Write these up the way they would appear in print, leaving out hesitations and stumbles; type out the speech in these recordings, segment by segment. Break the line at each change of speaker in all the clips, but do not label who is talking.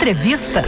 Entrevista.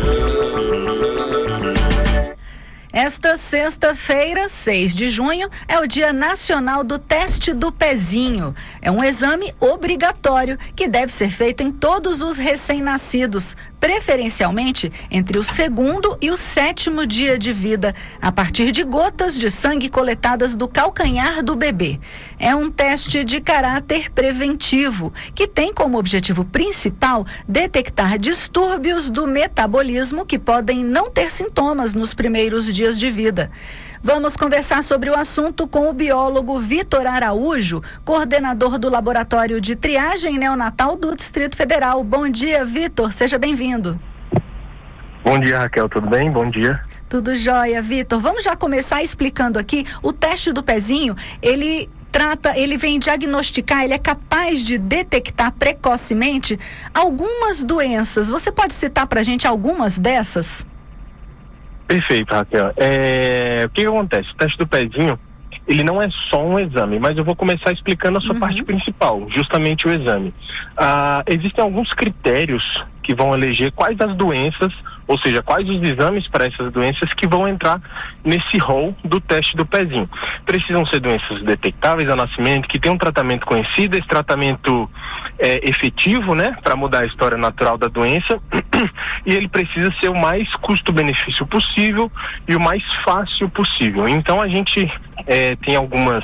Esta sexta-feira, 6 de junho, é o Dia Nacional do Teste do Pezinho. É um exame obrigatório que deve ser feito em todos os recém-nascidos, preferencialmente entre o 2º e o 7º dia de vida, a partir de gotas de sangue coletadas do calcanhar do bebê. É um teste de caráter preventivo, que tem como objetivo principal detectar distúrbios do metabolismo que podem não ter sintomas nos primeiros dias de vida. Vamos conversar sobre o assunto com o biólogo Vitor Araújo, coordenador do Laboratório de Triagem Neonatal do Distrito Federal. Bom dia, Vitor, seja bem-vindo.
Bom dia, Raquel, tudo bem? Bom dia.
Tudo jóia, Vitor. Vamos já começar explicando aqui. O teste do pezinho, ele vem diagnosticar, ele é capaz de detectar precocemente algumas doenças. Você pode citar pra gente algumas dessas?
Perfeito, Raquel. O que acontece? O teste do pezinho, ele não é só um exame, mas eu vou começar explicando a sua parte principal, justamente o exame. Existem alguns critérios que vão eleger quais as doenças, ou seja, quais os exames para essas doenças que vão entrar nesse rol do teste do pezinho. Precisam ser doenças detectáveis ao nascimento, que tem um tratamento conhecido, esse tratamento efetivo, né, para mudar a história natural da doença, e ele precisa ser o mais custo-benefício possível e o mais fácil possível. Então a gente tem algumas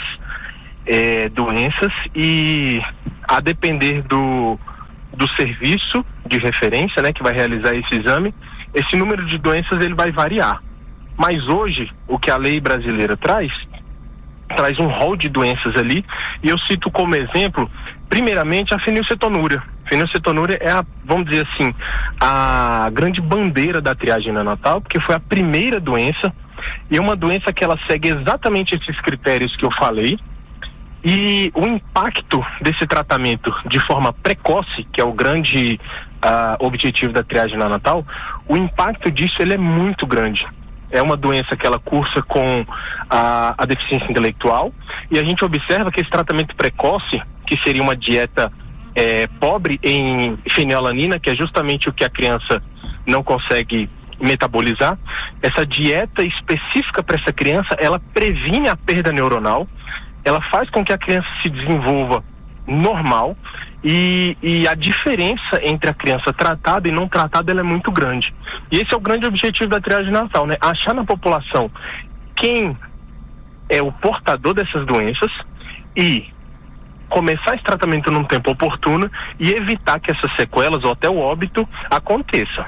doenças e, a depender do serviço de referência, né, que vai realizar esse exame, esse número de doenças ele vai variar. Mas hoje, o que a lei brasileira traz um rol de doenças ali, e eu cito como exemplo, primeiramente, a fenilcetonúria. Fenilcetonúria é vamos dizer assim, a grande bandeira da triagem neonatal, porque foi a primeira doença, e é uma doença que ela segue exatamente esses critérios que eu falei. E o impacto desse tratamento de forma precoce, que é o grande objetivo da triagem neonatal, o impacto disso ele é muito grande. É uma doença que ela cursa com a deficiência intelectual, e a gente observa que esse tratamento precoce, que seria uma dieta pobre em fenilalanina, que é justamente o que a criança não consegue metabolizar, essa dieta específica para essa criança, ela previne a perda neuronal, ela faz com que a criança se desenvolva normal, e a diferença entre a criança tratada e não tratada ela é muito grande. E esse é o grande objetivo da triagem neonatal, né? Achar na população quem é o portador dessas doenças e começar esse tratamento num tempo oportuno e evitar que essas sequelas ou até o óbito aconteça.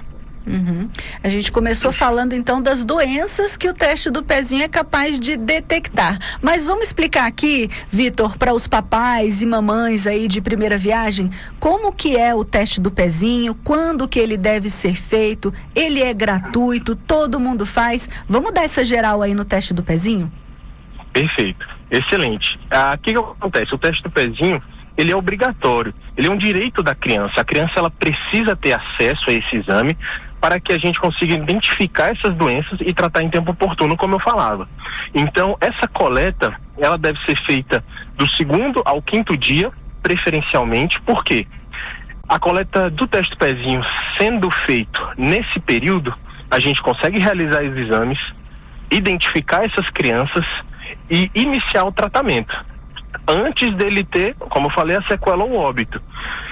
A gente começou falando então das doenças que o teste do pezinho é capaz de detectar. Mas vamos explicar aqui, Vitor, para os papais e mamães aí de primeira viagem, como que é o teste do pezinho, quando que ele deve ser feito, ele é gratuito, todo mundo faz. Vamos dar essa geral aí no teste do pezinho?
Perfeito, excelente. O que acontece? O teste do pezinho, ele é obrigatório, ele é um direito da criança. A criança ela precisa ter acesso a esse exame para que a gente consiga identificar essas doenças e tratar em tempo oportuno, como eu falava. Então, essa coleta, ela deve ser feita do 2º ao 5º dia, preferencialmente. Por quê? A coleta do teste do pezinho sendo feito nesse período, a gente consegue realizar os exames, identificar essas crianças e iniciar o tratamento, antes dele ter, como eu falei, a sequela ou óbito.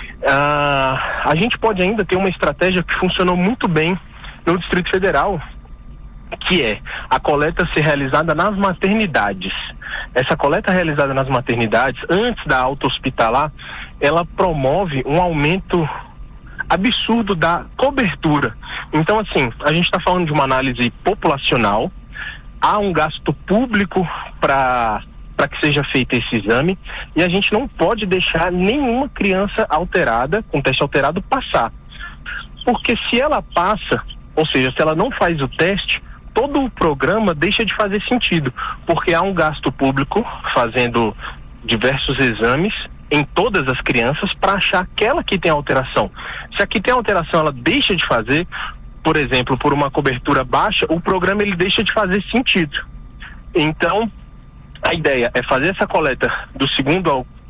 A gente pode ainda ter uma estratégia que funcionou muito bem no Distrito Federal, que é a coleta ser realizada nas maternidades. Essa coleta realizada nas maternidades, antes da alta hospitalar, ela promove um aumento absurdo da cobertura. Então, assim, a gente está falando de uma análise populacional, há um gasto público para que seja feito esse exame, e a gente não pode deixar nenhuma criança alterada, com teste alterado, passar. Porque se ela passa, ou seja, se ela não faz o teste, todo o programa deixa de fazer sentido, porque há um gasto público fazendo diversos exames em todas as crianças para achar aquela que tem alteração. Se a que tem alteração ela deixa de fazer, por exemplo, por uma cobertura baixa, o programa ele deixa de fazer sentido. Então, a ideia é fazer essa coleta do 2º ao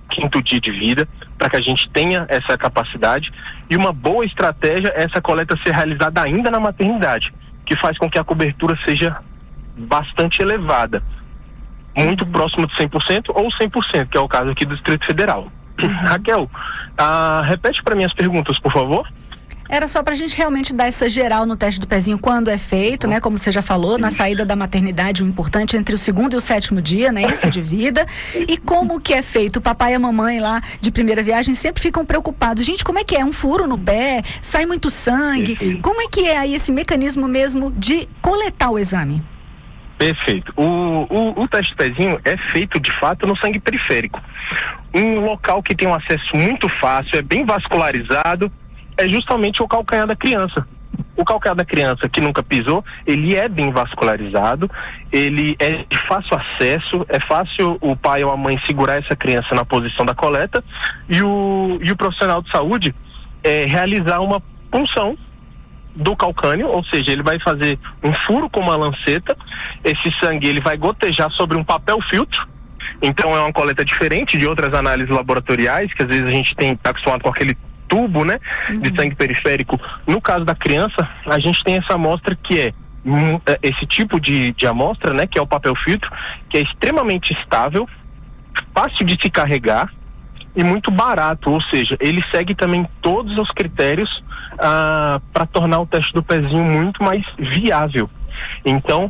15º dia de vida, para que a gente tenha essa capacidade. E uma boa estratégia é essa coleta ser realizada ainda na maternidade, que faz com que a cobertura seja bastante elevada, muito próximo de 100% ou 100%, que é o caso aqui do Distrito Federal. Raquel, repete para mim as perguntas, por favor.
Era só para a gente realmente dar essa geral no teste do pezinho, quando é feito, né? Como você já falou, na saída da maternidade, o importante entre o 2º e o 7º dia, né? Isso, de vida. E como que é feito? O papai e a mamãe lá de primeira viagem sempre ficam preocupados. Gente, como é que é? Um furo no pé? Sai muito sangue? Como é que é aí esse mecanismo mesmo de coletar o exame?
Perfeito. O teste do pezinho é feito, de fato, no sangue periférico. Um local que tem um acesso muito fácil, é bem vascularizado, é justamente o calcanhar da criança. O calcanhar da criança que nunca pisou, ele é bem vascularizado, ele é de fácil acesso, é fácil o pai ou a mãe segurar essa criança na posição da coleta e o profissional de saúde realizar uma punção do calcânio, ou seja, ele vai fazer um furo com uma lanceta, esse sangue ele vai gotejar sobre um papel filtro. Então é uma coleta diferente de outras análises laboratoriais, que às vezes a gente está acostumado com aquele tubo, né, de sangue periférico. No caso da criança, a gente tem essa amostra que é esse tipo de amostra, né, que é o papel filtro, que é extremamente estável, fácil de se carregar e muito barato, ou seja, ele segue também todos os critérios para tornar o teste do pezinho muito mais viável. Então,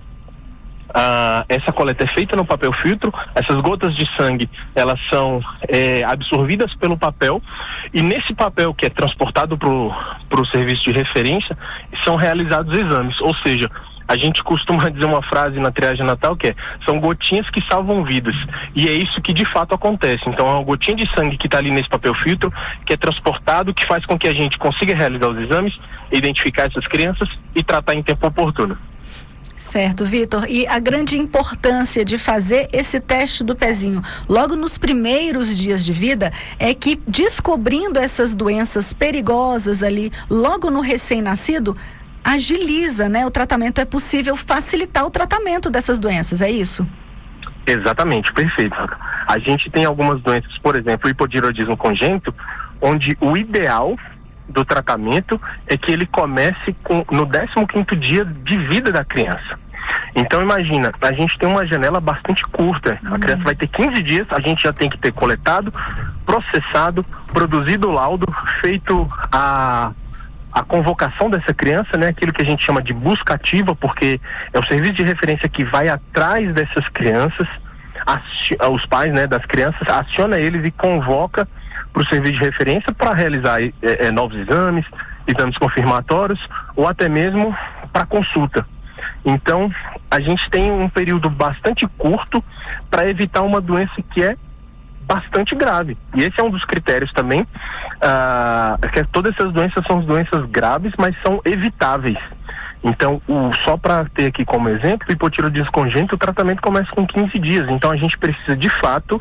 essa coleta é feita no papel filtro, essas gotas de sangue, elas são absorvidas pelo papel, e nesse papel que é transportado para o serviço de referência, são realizados exames, ou seja, a gente costuma dizer uma frase na triagem natal que são gotinhas que salvam vidas, e é isso que de fato acontece. Então é uma gotinha de sangue que está ali nesse papel filtro, que é transportado, que faz com que a gente consiga realizar os exames, identificar essas crianças e tratar em tempo oportuno.
Certo, Vitor. E a grande importância de fazer esse teste do pezinho logo nos primeiros dias de vida é que, descobrindo essas doenças perigosas ali, logo no recém-nascido, agiliza, né? O tratamento, é possível facilitar o tratamento dessas doenças, é isso?
Exatamente, perfeito. A gente tem algumas doenças, por exemplo, o hipotireoidismo congênito, onde o ideal do tratamento é que ele comece no 15º dia de vida da criança. Então imagina, a gente tem uma janela bastante curta, a criança vai ter 15 dias, a gente já tem que ter coletado, processado, produzido o laudo, feito a convocação dessa criança, né? Aquilo que a gente chama de busca ativa, porque é o serviço de referência que vai atrás dessas crianças, os pais, né, das crianças, aciona eles e convoca para o serviço de referência para realizar novos exames confirmatórios ou até mesmo para consulta. Então, a gente tem um período bastante curto para evitar uma doença que é bastante grave. E esse é um dos critérios também, que todas essas doenças são doenças graves, mas são evitáveis. Então, só para ter aqui como exemplo, o hipotireoidismo congênito, o tratamento começa com 15 dias. Então, a gente precisa, de fato,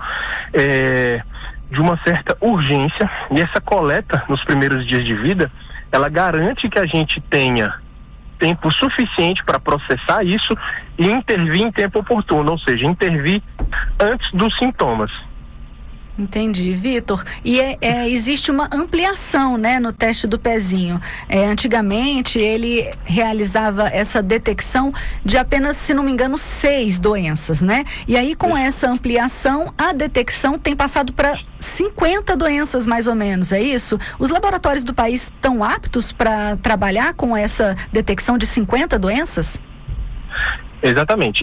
de uma certa urgência, e essa coleta nos primeiros dias de vida, ela garante que a gente tenha tempo suficiente para processar isso e intervir em tempo oportuno, ou seja, intervir antes dos sintomas.
Entendi, Vitor. E existe uma ampliação, né, no teste do pezinho. Antigamente ele realizava essa detecção de apenas, se não me engano, 6 doenças, né? E aí, com essa ampliação, a detecção tem passado para 50 doenças, mais ou menos, é isso? Os laboratórios do país estão aptos para trabalhar com essa detecção de 50 doenças?
Exatamente.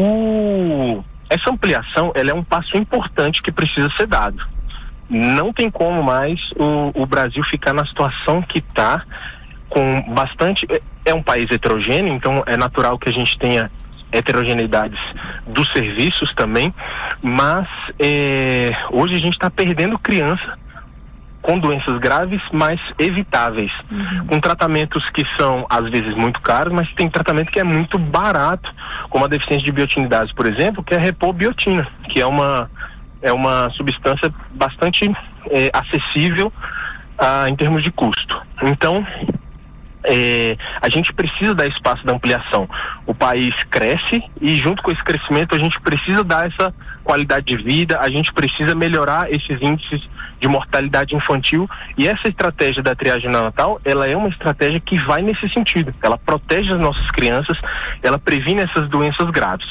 Essa ampliação, ela é um passo importante que precisa ser dado. Não tem como mais o Brasil ficar na situação que está, com bastante... É um país heterogêneo, então é natural que a gente tenha heterogeneidades dos serviços também, mas hoje a gente está perdendo criança com doenças graves, mas evitáveis, com tratamentos que são às vezes muito caros, mas tem tratamento que é muito barato, como a deficiência de biotinidase, por exemplo, que é repor biotina, que é uma substância bastante acessível em termos de custo. Então, a gente precisa dar espaço da ampliação. O país cresce e junto com esse crescimento a gente precisa dar essa qualidade de vida, a gente precisa melhorar esses índices de mortalidade infantil, e essa estratégia da triagem neonatal, ela é uma estratégia que vai nesse sentido. Ela protege as nossas crianças, ela previne essas doenças graves.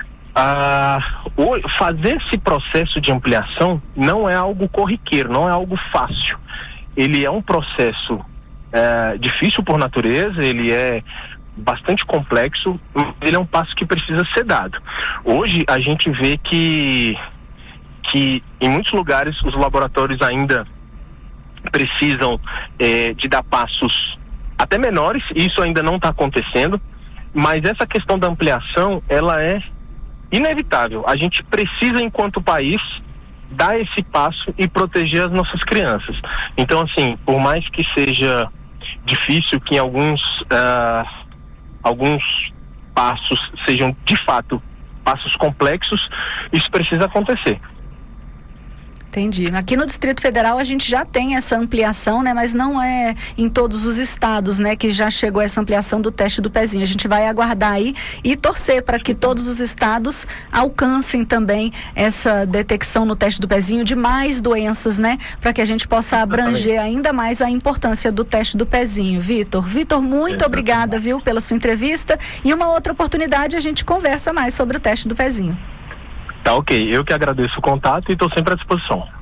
Fazer esse processo de ampliação não é algo corriqueiro, não é algo fácil. Ele é um processo difícil por natureza, ele é bastante complexo, ele é um passo que precisa ser dado. Hoje a gente vê que em muitos lugares os laboratórios ainda precisam de dar passos até menores, e isso ainda não está acontecendo, mas essa questão da ampliação, ela é inevitável. A gente precisa, enquanto país, dar esse passo e proteger as nossas crianças. Então, assim, por mais que seja difícil, que em alguns passos sejam, de fato, passos complexos, isso precisa acontecer.
Entendi. Aqui no Distrito Federal a gente já tem essa ampliação, né? Mas não é em todos os estados, né? Que já chegou essa ampliação do teste do pezinho. A gente vai aguardar aí e torcer para que todos os estados alcancem também essa detecção no teste do pezinho de mais doenças, né? Para que a gente possa abranger ainda mais a importância do teste do pezinho. Vitor, muito obrigada, viu, pela sua entrevista, e uma outra oportunidade a gente conversa mais sobre o teste do pezinho.
Tá, ok. Eu que agradeço o contato e estou sempre à disposição.